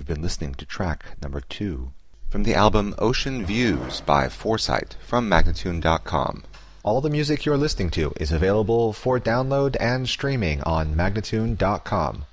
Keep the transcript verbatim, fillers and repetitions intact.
been listening to track number two from the album Ocean Views by Foresight from Magnatune dot com. All the music you're listening to is available for download and streaming on Magnatune dot com.